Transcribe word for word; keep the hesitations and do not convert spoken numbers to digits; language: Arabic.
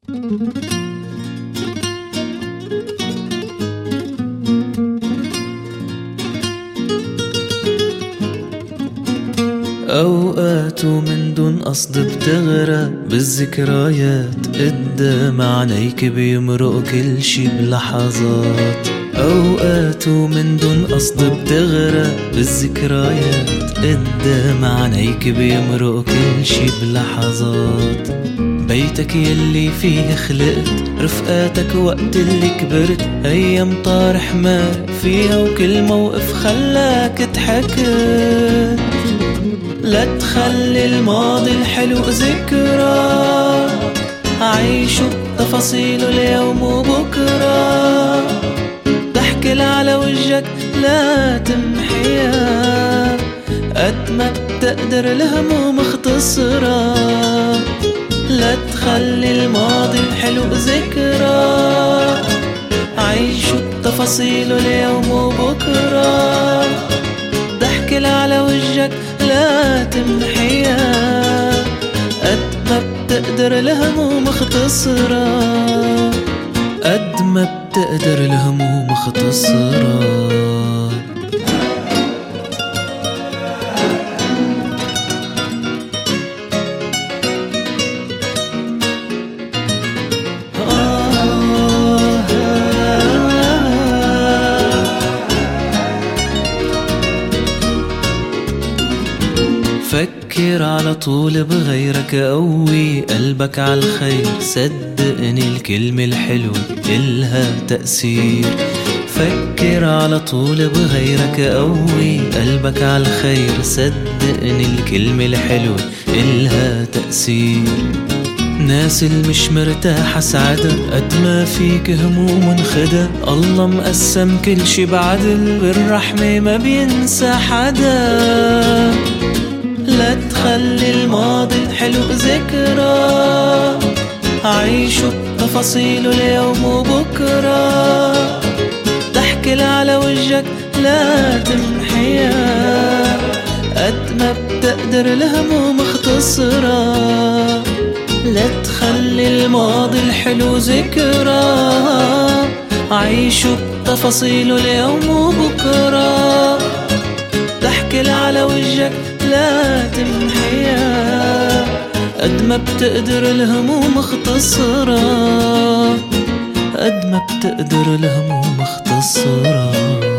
أوقات ومن دون قصد بتغرق بالذكريات، قدام عينيك بيمرق كل شي بلحظات. أوقات ومن دون قصد بتغرق بالذكريات، قدام عينيك بيمرق كل شي بلحظات. بيتك يلي فيه خلقت، رفقاتك وقت اللي كبرت، أيام طارح ما فيها وكل موقف خلاك ضحكت. لا تخلي الماضي الحلو ذكرى، عيشوا بتفاصيله اليوم وبكرة. ضحكة على وجهك لا تمحيها، قد ما بتقدر الهموم اختصرها. لا تخلي الماضي الحلو ذكرى، عيشوا بتفاصيله اليوم وبكرة. ضحكة على وجهك لا تمحيها، قد ما بتقدر الهموم اختصرها. قد ما بتقدر الهموم اختصرها. فكر على طول بغيرك، قوي قلبك عالخير، صدقني الكلمة الحلوة إلها تأثير. فكر على طول بغيرك، قوي قلبك عالخير، صدقني الكلمة الحلوة إلها تأثير. ناس اللي مش مرتاحة سعادة، قد ما فيك هموم انخدى. الله مقسم كل شي بعدل، بالرحمة ما بينسى حدا. لا تخلي الماضي الحلو ذكرى، عيشوا بتفاصيله اليوم وبكرة. ضحكة على وجهك لا تمحيها، قد ما بتقدر الهموم اختصرها. لا تخلي الماضي الحلو ذكرى، عيشوا بتفاصيله اليوم وبكرة. ضحكة على وجهك لا تمحيها، قد ما بتقدر الهموم اختصرها. قد ما بتقدر الهموم اختصرها.